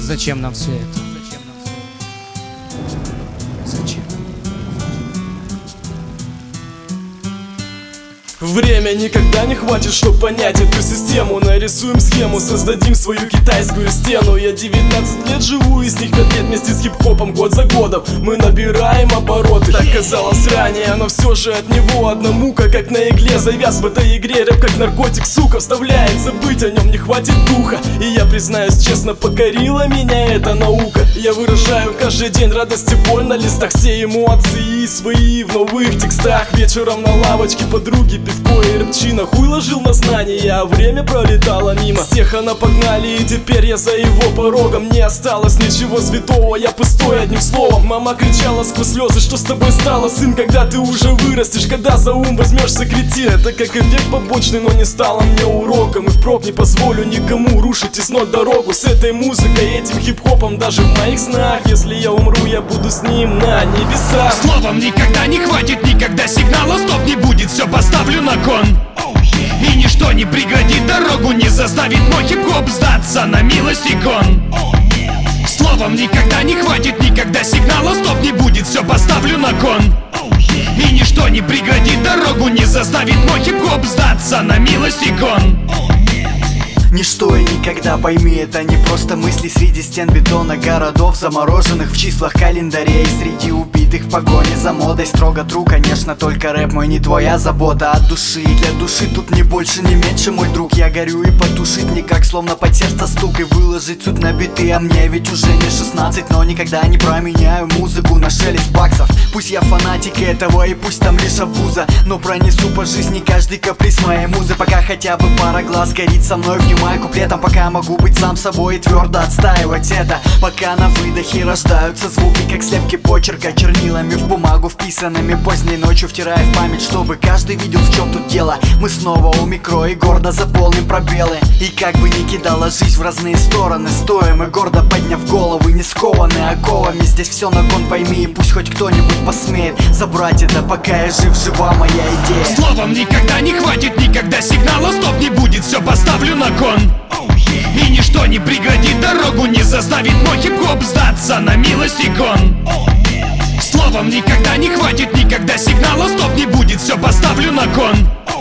Зачем нам все это? Зачем? Время никогда не хватит, чтоб понять эту систему. Нарисуем схему, создадим свою китайскую стену. Я 19 лет живу, из них 5 лет вместе с хип-хопом. Год за годом мы набираем обороты. Так казалось ранее, но все же от него одна мука. Как на игле завяз в этой игре. Рэп как наркотик, сука, вставляет, забыть о нем не хватит духа. И я признаюсь честно, покорила меня эта наука. Я выражаю каждый день радость и боль на листах. Все эмоции свои в новых текстах. Вечером на лавочке подруги пивко и рэпчина. Хуй ложил на знания, а время пролетало мимо. С тех она погнали, и теперь я за его порогом. Не осталось ничего святого, я пустой одним словом. Мама кричала сквозь слезы, что с тобой стало, сын, когда ты уже вырастешь, когда за ум возьмешься, кретин. Это как эффект побочный, но не стало мне уроком. И впрок не позволю никому рушить из ног дорогу. С этой музыкой, этим хип-хопом, даже в моих снах. Если я умру, я буду с ним на небесах. Словом никогда не хватит, никогда сигнала стоп не будет. Все поставлю на кон. И ничто не преградит дорогу, не заставит мой хип-хоп сдаться на милость икон. Словом никогда не хватит, никогда сигнала стоп не будет. Все поставлю на кон. И ничто не преградит дорогу, не заставит мой хип-хоп сдаться на милость икон. Ничто и никогда, пойми, это не просто мысли среди стен бетона городов, замороженных в числах календарей, среди убитых в погоне за модой. Строго тру, конечно, только рэп мой не твоя забота. От души и для души тут не больше, не меньше, мой друг. Я горю и потушить никак, словно под сердце стук. И выложить суть на биты, а мне ведь уже не 16. Но никогда не променяю музыку на шелест баксов. Пусть я фанатик этого и пусть там лишь обуза, но пронесу по жизни каждый каприз моей музы. Пока хотя бы пара глаз горит со мной, внимаю куплетом, пока могу быть сам собой и твердо отстаивать это. Пока на выдохе рождаются звуки, как слепки почерка, чернилами в бумагу вписанными поздней ночью, втирая в память, чтобы каждый видел, в чем тут дело. Мы снова у микро и гордо заполним пробелы. И как бы ни кидала жизнь в разные стороны, стоим и гордо подняв головы, не скованы оковами. Здесь все на кон, пойми, и пусть хоть кто-нибудь посмеет забрать это, пока я жив, жива моя идея. Словом никогда не хватит, никогда сигнала стоп не будет. Все поставлю на кон. И ничто не преградит дорогу, не заставит мой хип-хоп сдаться на милость икон. Словом никогда не хватит, никогда сигнала стоп не будет. Все поставлю на кон.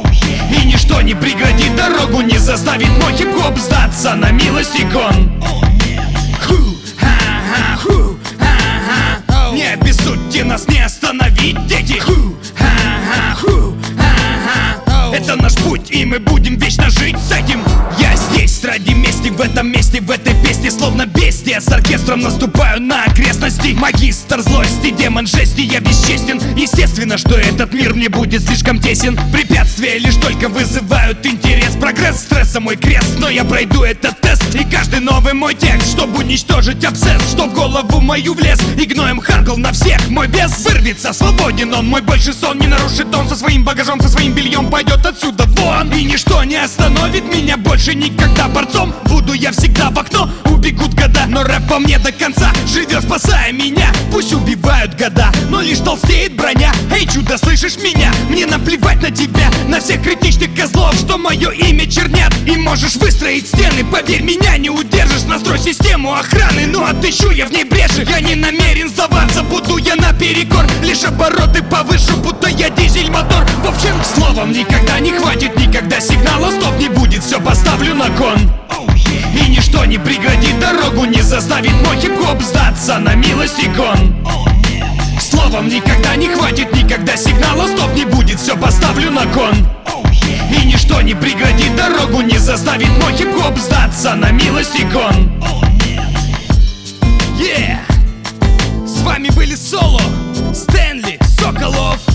И ничто не преградит дорогу, не заставит мой хип-хоп сдаться на милость икон. Не обессудьте, нас не остановить, дети. Это наш путь, и мы будем вечно жить с этим. Я здесь ради мести, в этом месте, в этой песне, словно бестия. С оркестром наступаю на окрестности. Магистр злости, демон жести, я бесчестен. Естественно, что этот мир мне будет слишком тесен. Препятствия лишь только вызывают интерес. Прогресс стресса мой крест, но я пройду этот тест. И каждый новый мой текст, чтобы уничтожить абсцесс, что в голову мою влез. И гноем харкал на всех, мой бес вырвется, свободен он. Мой больше сон не нарушит он, со своим багажом, со своим бельем пойдет отсюда вон. И ничто не остановит меня больше никогда. Борцом буду я всегда, в окно убегут года, но рэп во мне до конца живет, спасая меня. Пусть убивают года, но лишь толстеет броня. Эй, чудо, слышишь меня? Мне наплевать на тебя, на всех критичных козлов, что мое имя чернят. И можешь выстроить стены, поверь, меня не удержишь. Настрой систему охраны, но отыщу я в ней бреши. Я не намерен сдаваться, буду я наперекор, лишь обороты повышу, будто я дизель-мотор. В общем, словом никогда не хватит, никогда сигнала стоп не будет. Все поставлю на кон. И ничто не преградит дорогу, не заставит мой хип-хоп сдаться на милость икон. Словом никогда не хватит, никогда сигнала стоп не будет. Все поставлю на кон. И ничто не преградит дорогу, не заставит мой хип-хоп сдаться на милость икон. С вами были Соло, Стэнли, Соколов.